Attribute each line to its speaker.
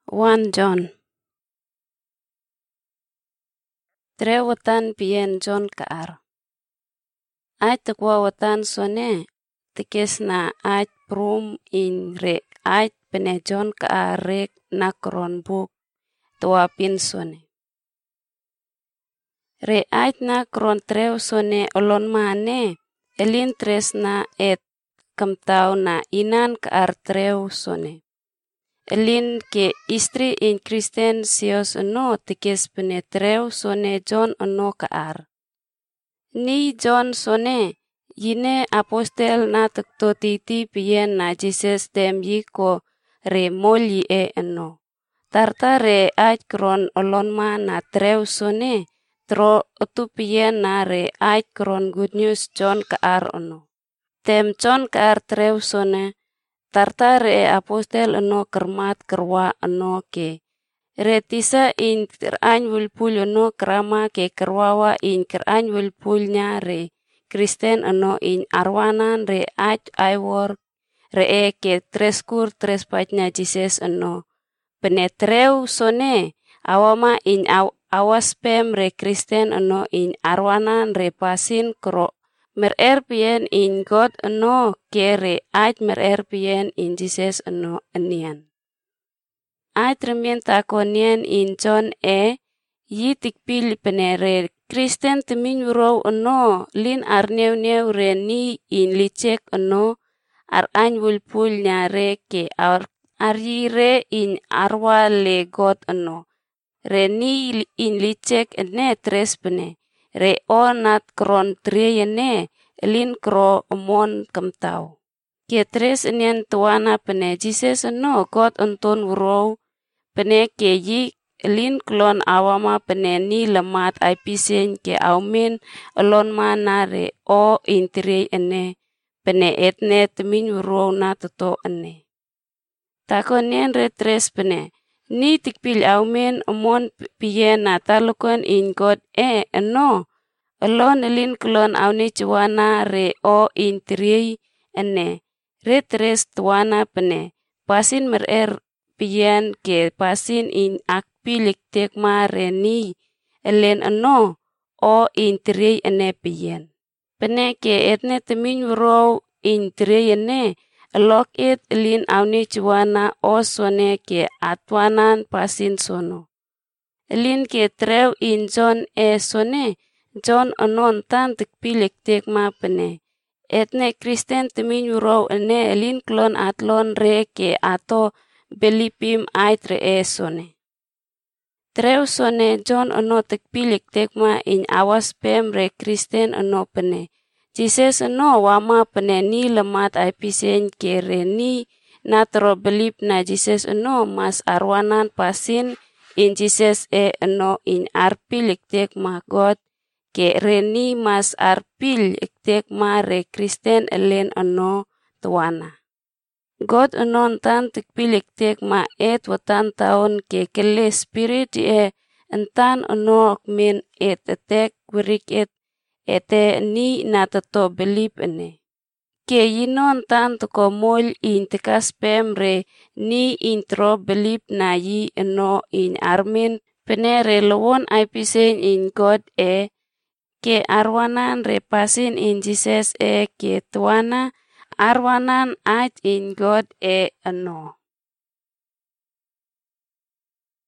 Speaker 1: 1 John. Trewatan pien John kaar. Aj tekwa watan sone tekes na aj prum in re aj pene John kaar rek nakron buk tua pin sone. Re aj nakron trew sone olon mane elin tres na et kamtau na inan kaar trew sone. Elin ke istri in Kristen sios eno tekes pene trew sone John eno kaar. Ni John sone yine apostel na tekto titi pien na Jesus dem yiko re molyi eno. Tarta re aj kron olonma na trew sone tro otu pien na re aj kron good news John kaar eno. Tem John kaar trew sone tarta re apostel eno kermat kerwa eno ke. Re tisa in kerany wilpul eno kerama ke kerwawa in kerany wilpulnya re Kristen eno in arwanan re aj aiwor re ke treskur trespatnya Jesus eno. Penetrew sone awama in awaspem re Kristen eno in arwanan re pasin kro. Merer pien in God eno kere aj merer pien in Jesus eno enian. Aj remien takonien in John yi tikpil penere Kristen temin row eno lin arneu re ni in licek eno ar any wulpul nyare ke aryi re in arwa le God eno. Re ni in licek ene tres pene. Re o nat kron triene elin kro omon kamtau. Ke tres enian tuana pene Jesus eno God onton wrow pene ke yi elin klon awama pene ni lemat aipisen ke aumin elon mana re o intri ene pene etne temin wrow na toto ene. Takonien re tres pene. Ni tikpil aumin omon pien na talukon in God eno. Elon elin klon awni cuana re o intri ene. Re tres tuana pene. Pasin merer pien ke pasin in akpilik tekma re ni. Elen eno o intri ene pien. Pene ke etne temin wrow intri ene. Elok it elin awni cuana o sone ke atwanan pasin sono. Elin ke trew in John sone. John anon tan tikpilik tekma pene. Etne Kristen temin wrow ene elin klon atlon re ke ato belipim ait re sone. Trew sone John ano tikpilik tekma in awas pem re Kristen ano pene. Jesus eno wama pene ni lemat aipisen ke re ni natro belip na Jesus eno mas arwanan pasin in Jesus eno in arpil iktekma God ke re ni mas arpil iktekma re Kristen elen eno tuana. God eno tan tikpil iktekma watan taon ke kele spirit entan eno min etek wirik ete ni natato belip ene. Ke yinon tan toko mol in tekas pem re ni intro belip na yi eno in armin pene re lewon aipisen in God ke arwanan re pasin in Jesus ke tuana arwanan aj in God eno.